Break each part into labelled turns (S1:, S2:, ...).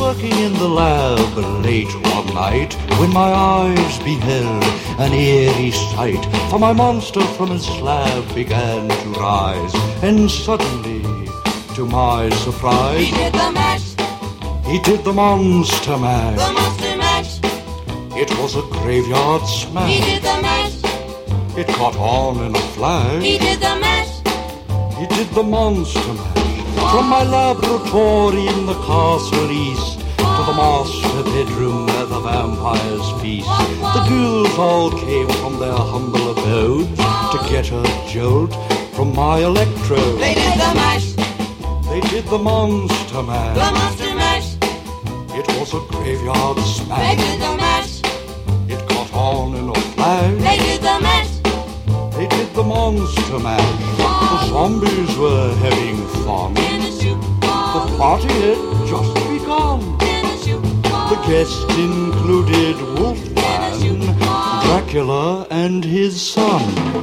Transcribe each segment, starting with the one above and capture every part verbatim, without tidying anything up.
S1: working in the lab late one night when my eyes beheld an eerie sight. For my monster from his slab began to rise, and suddenly, to my surprise,
S2: he did the mash.
S1: He did the monster mash.
S2: The monster mash.
S1: It was a graveyard smash.
S2: He did the mash.
S1: It caught on in a flash.
S2: He did the mash.
S1: He did the monster mash. From my laboratory in the castle east to the master bedroom where the vampires feast, the ghouls all came from their humble abodes to get a jolt from my electrode.
S2: They did the mash.
S1: They did the monster mash.
S2: The monster mash.
S1: It was a graveyard smash.
S2: They did the mash.
S1: It caught on in a flash.
S2: They did the mash.
S1: They did the monster mash. The zombies were having fun. The party had just begun. The guests included Wolfman, Dracula, and his son.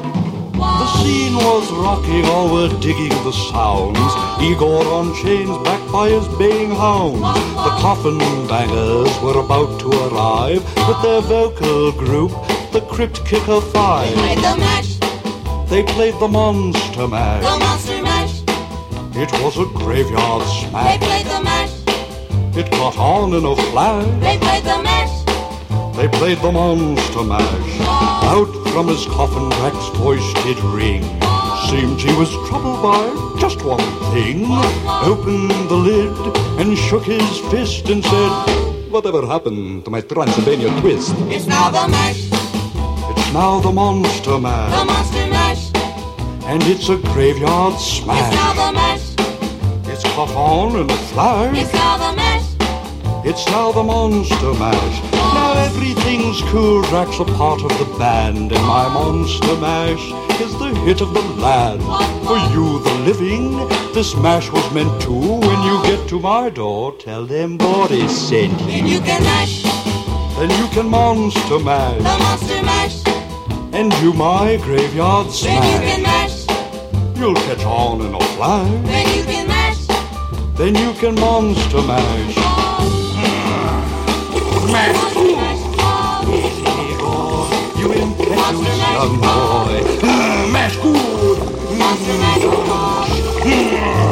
S1: The scene was rocking, all were digging the sounds. Igor on chains, backed by his baying hounds. The coffin bangers were about to arrive with their vocal group, the Crypt Kicker Five.
S2: They played the mash.
S1: They played the monster mash.
S2: The monster mash.
S1: It was a graveyard
S2: They
S1: smash.
S2: played the mash.
S1: It caught on in a flash.
S2: They played the mash.
S1: They played the monster mash. Out from his coffin, Drac's voice did ring. Seemed he was troubled by just one thing. Opened the lid and shook his fist and said, "Whatever happened to my Transylvania twist?"
S2: It's now the mash.
S1: It's now the monster mash.
S2: The monster mash.
S1: And it's a graveyard
S2: It's
S1: smash.
S2: now the mash.
S1: It's caught on in a flash.
S2: It's now the mash.
S1: It's now the monster mash. Now everything's cool. Drac's a part of the band, and my monster mash is the hit of the land. For you, the living, this mash was meant to. When you get to my door, tell them Boris sent
S2: Then
S1: you.
S2: you can mash.
S1: Then you can monster
S2: The
S1: mash,
S2: monster mash.
S1: and do my graveyard
S2: Then you can
S1: smash.
S2: mash.
S1: You'll catch on in a flash.
S2: Then you can mash.
S1: Then you can monster mash. Mash. You impetuous young boy. Mash good.
S2: Monster mash.